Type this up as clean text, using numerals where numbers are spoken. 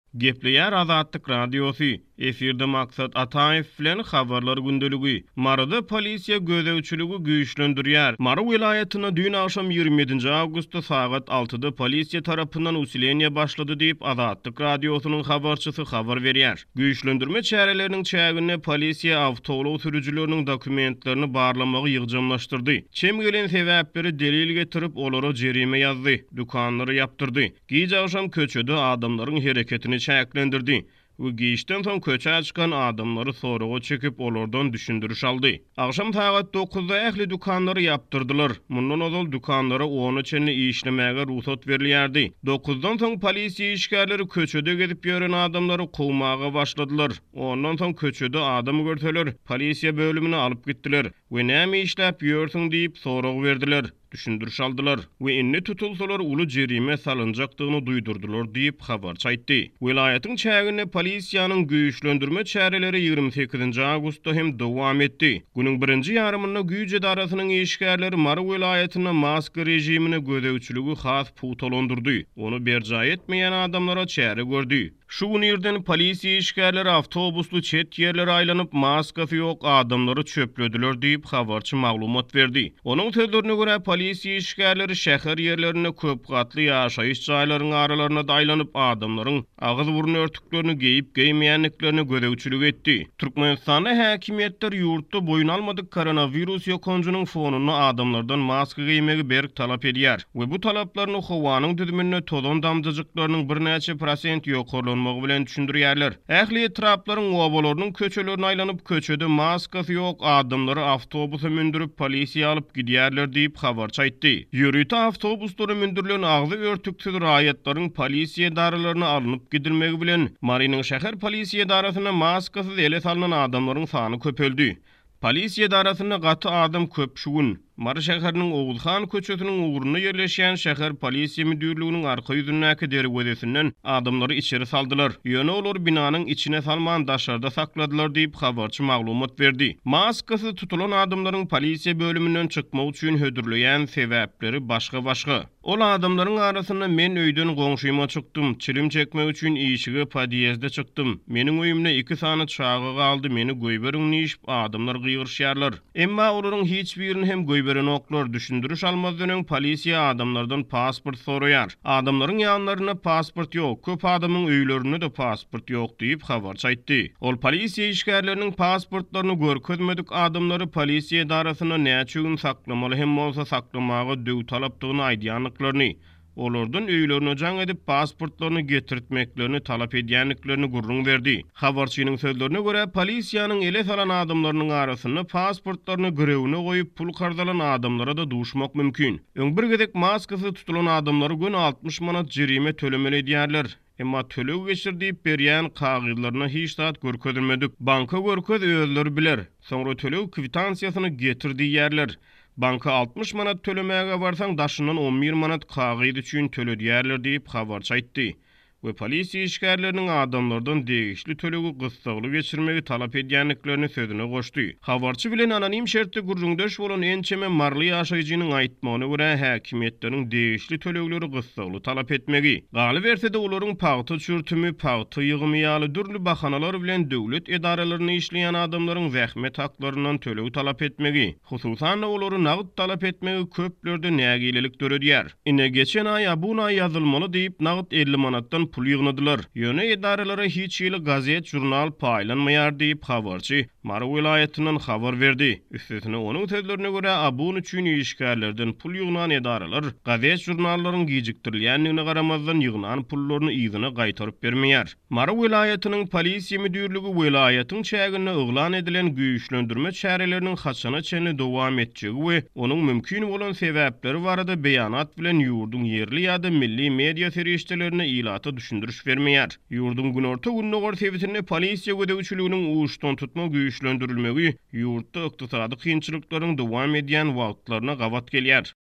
Gepleýär Azatlyk radiosu. Efirde maksat Ataýew bilen habarlar gündeligi. Marada polisiýa gözegçiligi güýçlendirýär. Mara vilayatyna dün akşam 27 awgustda sagat 6-da polisiýa tarapyndan usileniýe başlady diýip Azatlyk radiosynyň habarçysy habar berýär. Güýçlendirme çäreleriniň çägine polisiýa awtobus sürüjileriniň dokumentlerini barlamagy ýygjamlaşdyrdy. Çem gelen sebäpleri delil getirip olara jerime ýazdy, dukanlary ýapdyrdy. Giýje akşam köçede adamlaryň hereketini çäklendirdi. Bu giyişten son köçe çıkan adamları soruğa çekip olardan düşündürüş aldı. Akşam saat 9'da ehli dukanları yaptırdılar. Mundan ozal dukanlara 13'ine işlemäge ruhsat verilýärdi. 9'dan son polisiýa işgärleri köçede gezip ýören adamları kowmaga başladylar. Ondan son köçede adam görseler polisiýa bölümine alıp gittiler. We näme işläp ýörsiň diýip sorag berdiler. Düşündürüş aldılar we inni tutulsalar ulu jerime salınjakdygyny duýdurdylar diýip habar çaýtdy. Vilayatyň çägine polisiýanyň güýçlendirme çäreleri 28 awgustda hem dowam etdi. Günüň birinji ýarymynda güýç edarasynyň işgärleri Mara vilayatyna maska rejimine gözegçiligi has putolandyrdy. Onu berja etmeýän adamlara çäre gördi. Şu ýerden polisiýa işgärleri awtobusly çet ýerlere aýlanyp maskasy ýok adamlary çöplediler diýip habarçy maglumat berdi. Onuň sözlerine görä polisiýa işgärleri şäher ýerlerine köp gatly ýaşaýyş jaýlarynyň aralaryna daýlanyp adamlaryň agyz burun örtüklerini geyip geýmeýänliklerini gözegçilik etdi. Türkmenistanda häkimetler ýurtda boyun almadyk koronavirus ýokanjynyň fonuny adamlardan maska giymegi berk talap edýär we bu talaplaryny howanyň düzümine tozan damjajyklarynyň bir näçe prosent ýokarlanmagy bilen düşündirýärler. Ähli etraplaryň obalarynyň köçelerini aýlanyp köçede maskasy ýok adamlary awtobusa mindirip polisiýa alyp gidýärler diýip habar çaýtdy. Ýürüýte awtobuslara mindirilen agzy örtüksiz raýatlaryň polisiýa daralaryna alınıp gidilmegi bilen Marynyň şäher polisiýa darasyna maskasyz ele salynan adamlaryň sany köpeldi. Polisiýa darasyna gaty adam köp şugun. Mara şäheriniň Oğuzhan köçesiniň uğruna ýerleşýän şäher polisiýa müdürliginiň arka ýüzündäki derwezesinden adamlary içeri saldylar. Ýöne olar binanyň içine salman daşarda sakladylar diýip habarçy maglumat berdi. Maskasy tutulan adamlaryň polisiýa bölümünden çykmak üçin hödürleýän sebäpleri başga. Ol adamlaryň arasynda men öýden goňşyma çykdym, çilim çekmek üçin işige podýezde çykdym. Meniň öýümne 2 sany çagy galdy, meni göýberiň nişip adamlar gyýyrşýarlar. Emma olaryň hiç birini hem oklar düşündürüş almazdan polisiýa adamlardan pasport soraýar. Adamlaryň ýanlaryna pasport ýok, köp adamyň öýlerine de pasport ýok diýip habar çaýtdy. Ol polisiýa işgärleriniň pasportlaryny görkezmedik adamlary polisiýa darasyna näçe gün saklamaly hem bolsa saklamagy döw talapdygyny aýdýanlyklaryny, olardan öýlerine jaň edip pasportlaryny getirtmeklerini talap edýänliklerini gurrun berdi. Habarçynyň sözlerine görä polisiýanyň ele salan adamlarynyň arasyna pasportlaryny görewine goýup pul kardalan adamlara da duşmak mümkin. Öň bir gezek maskasy tutulan adamlary gün 60 manat jerime tölemeli edýärler. Emma tölew geçirdiýip berýän kagyzlaryna hiç zat görkezilmedik. Banka görkez özleri biler. Soňra tölew kwitansiýasyny getirdi ýerler. Banka 60 manat tölemäge barsaň daşyndan 11 manat kagyz üçin töledýärler diýip habar çaýtdy. We polisiýa işgärleriniň adamlardan degişli tölegi gysgaly geçirmegi talap edýänliklerini sözüne goşdy. Habarçy bilen anonim şertde gurrundaş bolan ençeme marly ýaşaýjynyň aýtmagyna görä häkimetleriň degişli tölegleri gysgaly talap etmegi. Galy berse de olaryň paýty çürtümi, paýty ýygymy ýaly dürli bahanalar bilen döwlet edaralaryny işleýän adamlaryň zähmet haklaryndan töleg talap etmegi, hususan olary nagd talap etmegi köplerde nägilelik döredýär. Ine geçen aý buna ýazylmaly diýip nagd 50 manatdan pul ýygnadylar. Ýöne edaralara hiç ýyly gazet, jurnal paýlanmaýar diýip habarçy Mara vilayatyndan habar berdi. Üstesine onuň sözlerine görä abun üçin işgärlerden pul ýygnan edaralar gazet jurnallaryň gijikdirilýänligine garamazdan ýygnan pullaryny ýygyna gaýtaryp bermeýär. Mara vilayatynyň polisiýa müdürligi vilayatyň çägine oglan edilen güýçlendirme çäreleriniň haçana çenli dowam etjegi we onuň mümkin bolan sebäpleri barada beýanat bilen ýurdun yerli ýa-da milli media serişdelerine ilata düşündürüş vermeýär. Ýurdun günorta günnägor sebäpine polisiýa gözegçiliginiň uçdan tutma güýçlendirilmegi ýurtda ykdysady kynçylyklaryň dowam edýän wagtlaryna gawat gelýär.